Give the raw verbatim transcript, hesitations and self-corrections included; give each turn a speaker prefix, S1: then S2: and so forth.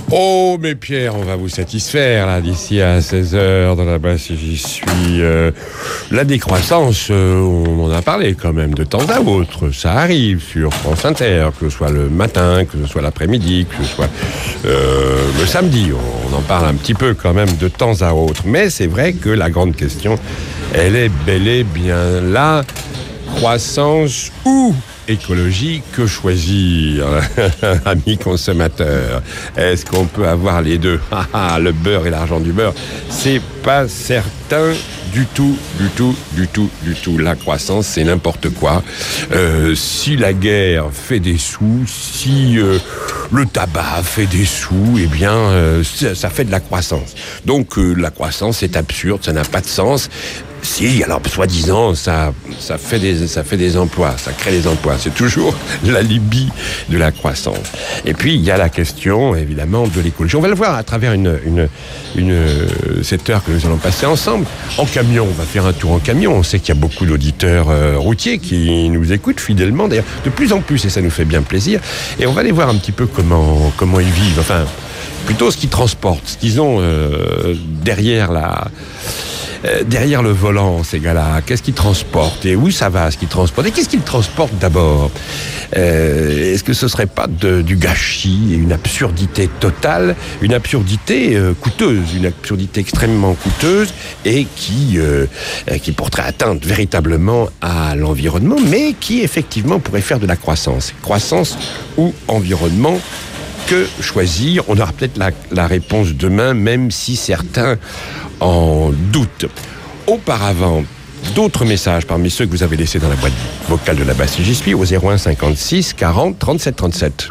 S1: Oh, mais Pierre, on va vous satisfaire, là, d'ici à seize heures, dans la basse, j'y suis. Euh, la décroissance, euh, on en a parlé quand même de temps à autre. Ça arrive sur France Inter, que ce soit le matin, que ce soit l'après-midi, que ce soit euh, le samedi. On en parle un petit peu quand même de temps à autre. Mais c'est vrai que la grande question, elle est bel et bien là. Croissance ou écologie, que choisir, amis consommateurs? Est-ce qu'on peut avoir les deux? Le beurre et l'argent du beurre, c'est pas certain du tout, du tout, du tout, du tout. La croissance, c'est n'importe quoi. Euh, si la guerre fait des sous, si euh, le tabac fait des sous, eh bien, euh, ça, ça fait de la croissance. Donc, euh, la croissance, c'est absurde, ça n'a pas de sens. Si, alors, soi-disant, ça, ça fait des, ça fait des emplois, ça crée des emplois. C'est toujours l'alibi de la croissance. Et puis, il y a la question, évidemment, de l'écologie. On va le voir à travers une, une, une, cette heure que nous allons passer ensemble. En camion, on va faire un tour en camion. On sait qu'il y a beaucoup d'auditeurs euh, routiers qui nous écoutent fidèlement, d'ailleurs, de plus en plus, et ça nous fait bien plaisir. Et on va aller voir un petit peu comment, comment ils vivent, enfin, plutôt ce qu'ils transportent, ce qu'ils ont euh, derrière la... Euh, derrière le volant, ces gars-là, qu'est-ce qu'ils transportent et où ça va, ce qu'ils transportent et qu'est-ce qu'ils transportent d'abord? euh, Est-ce que ce serait pas de, du gâchis et une absurdité totale, une absurdité euh, coûteuse, une absurdité extrêmement coûteuse et qui euh, qui porterait atteinte véritablement à l'environnement, mais qui effectivement pourrait faire de la croissance, croissance ou environnement? Que choisir? On aura peut-être la, la réponse demain, même si certains en doutent. Auparavant, d'autres messages parmi ceux que vous avez laissés dans la boîte vocale de la basse, j'y suis au zéro un cinquante-six quarante trente-sept trente-sept.